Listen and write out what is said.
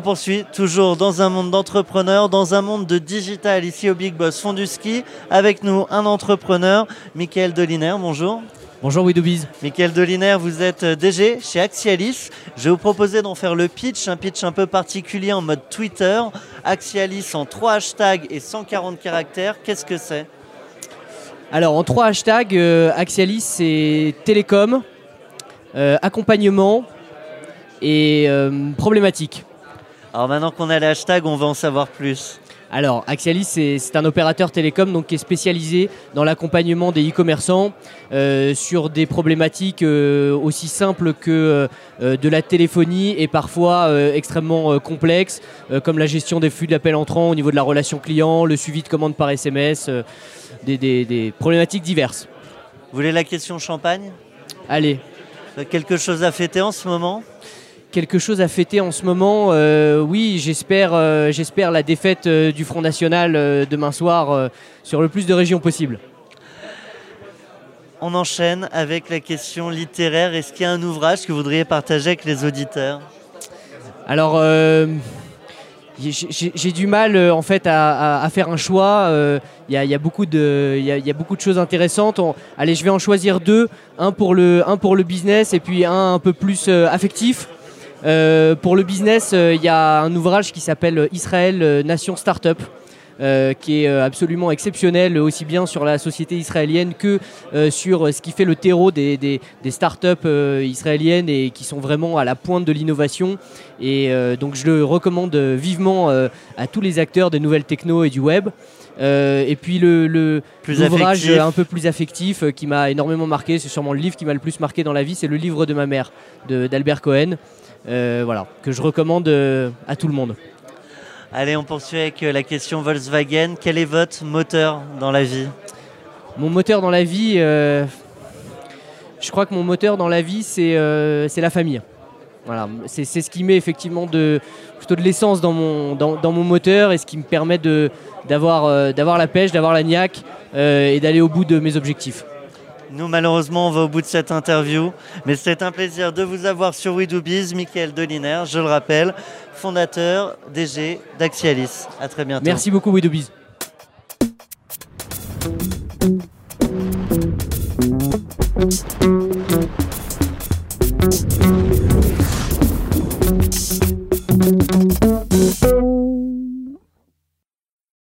on poursuit toujours dans un monde d'entrepreneurs, dans un monde de digital, ici au Big Boss Fond du Ski. Avec nous, un entrepreneur, Michael Doliner, bonjour. Bonjour WeDoBiz. Michael Doliner, vous êtes DG chez Axialis. Je vais vous proposer d'en faire le pitch, un pitch un peu particulier en mode Twitter. Axialis en 3 hashtags et 140 caractères, qu'est-ce que c'est ? Alors en 3 hashtags, Axialis c'est télécom, accompagnement et problématique. Alors maintenant qu'on a les hashtags, on va en savoir plus. Alors Axialis c'est un opérateur télécom donc, qui est spécialisé dans l'accompagnement des e-commerçants sur des problématiques aussi simples que de la téléphonie et parfois extrêmement complexes comme la gestion des flux d'appels entrants au niveau de la relation client, le suivi de commandes par SMS, des problématiques diverses. Vous voulez la question champagne ? Allez. Quelque chose à fêter en ce moment ? Quelque chose à fêter en ce moment, oui, j'espère la défaite du Front National demain soir sur le plus de régions possible. On enchaîne avec la question littéraire. Est-ce qu'il y a un ouvrage que vous voudriez partager avec les auditeurs ? Alors, j'ai du mal en fait à faire un choix. Il y a beaucoup de choses intéressantes. Allez, je vais en choisir 2. Un pour le business et puis un peu plus affectif. Pour le business, il y a un ouvrage qui s'appelle Israël, Nation Startup, qui est absolument exceptionnel, aussi bien sur la société israélienne que sur ce qui fait le terreau des startups israéliennes et qui sont vraiment à la pointe de l'innovation. Et donc je le recommande vivement à tous les acteurs des nouvelles techno et du web. Et puis l'ouvrage un peu plus affectif qui m'a énormément marqué, c'est sûrement le livre qui m'a le plus marqué dans la vie, c'est Le livre de ma mère d'Albert Cohen. Voilà, que je recommande à tout le monde. Allez, on poursuit avec la question Volkswagen. Quel est votre moteur dans la vie ? Mon moteur dans la vie, je crois que mon moteur dans la vie, c'est la famille. Voilà, c'est ce qui met effectivement plutôt de l'essence dans mon moteur et ce qui me permet d'avoir la pêche, d'avoir la niaque et d'aller au bout de mes objectifs. Nous, malheureusement, on va au bout de cette interview. Mais c'est un plaisir de vous avoir sur WeDoBiz. Michael Doliner, je le rappelle, fondateur, DG d'Axialis. À très bientôt. Merci beaucoup WeDoBiz.